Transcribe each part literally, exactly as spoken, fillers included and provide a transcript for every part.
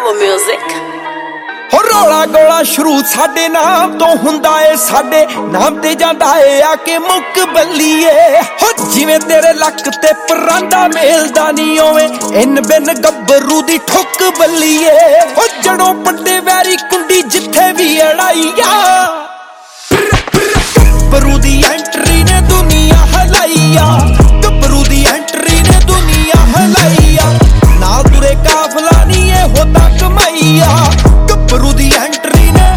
Bravo Music। हो रौला गोला शुरू साडे नाम तो हुंदा ए, साडे नाम ते जांदा ए आके मुक बल्लीए। हो जिवें तेरे लक ते परांदा मेलदा नी ओवें इन बिन गब्बरू दी ठुक बल्लीए। हो जड़ों पट्टे वैरी कुंडी जिथे भी अड़ाईया, गब्बरू दी एंट्री ने दुनिया हलाईया, गब्बरू दी एंट्री ने दुनिया हलाईया। ना तुरे काफला नी ए होता कमाईया, गब्बरू दी एंट्री ने।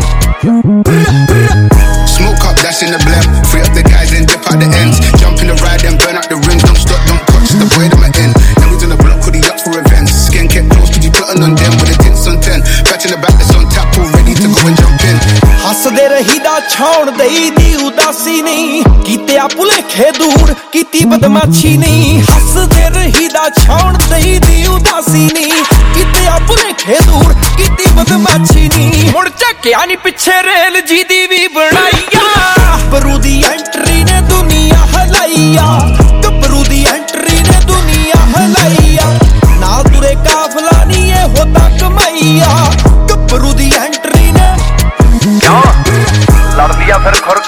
Smoke up, dash in the blimp, free up the guys and dip out the ends. Jump in the ride and burn out the rims, don't stop, don't touch the boy that my end. Now he's on the block, hoodie up for events. Skin kept close, cause you plotting on them with the tints on ten. Patch in the back that's on tap, all ready to go and jump in. हसदे रही दा छाउण दई दी उदासी नहीं, कीते आ भुलेखे दूर कीती बदमाशी नहीं। हसदे रही दा छाउण दई दी उदासी नहीं, कीते आ भुलेखे दूर कीती बदमाशी नहीं। मुड़ झक्या नी पिछे रेल जी दी भी बनाईया, गब्बरू दी एंट्री ने दुनिया हलाईया, गब्बरू दी एंट्री ने दुनिया हलाईया। ना तुरे काफला नी ए होता कमाईया, गब्बरू दी एंट्री ने। क्यों लड़ दिया फिर खुरक?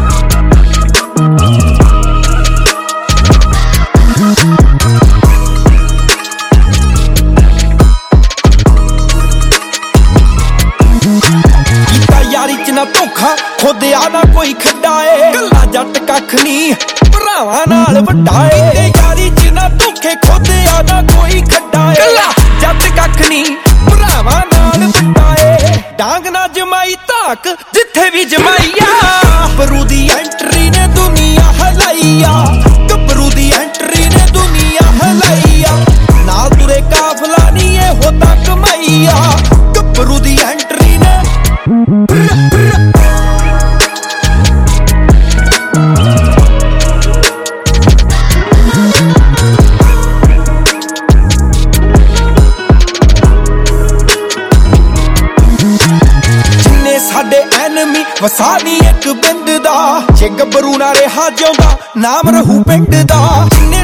यारी च ना धोखा खोदिया ना कोई खड्डा ए, गल्ला जट कख नी भरावां नाल वड्डा ए। यारी च ना धोखे खोदिया ना कोई खड्डा ए, गल्ला जट कख नी भरावां नाल वड्डा ए। डांग ना जमाई धाक जिथे भी जमाईया, गब्बरू दी एंट्री ने दुनिया हलाईया, गब्बरू दी एंट्री ने दुनिया हलाईया। ना तुरे काफला नी ए होता कमाईया, गब्बरू दी एंट्री ने। जिन्ने साडे एनमी वसा नी एक बिंद दा, जे गब्बरू ना रहा जिउंदा नाम रहू पिंड दा। जिन्ने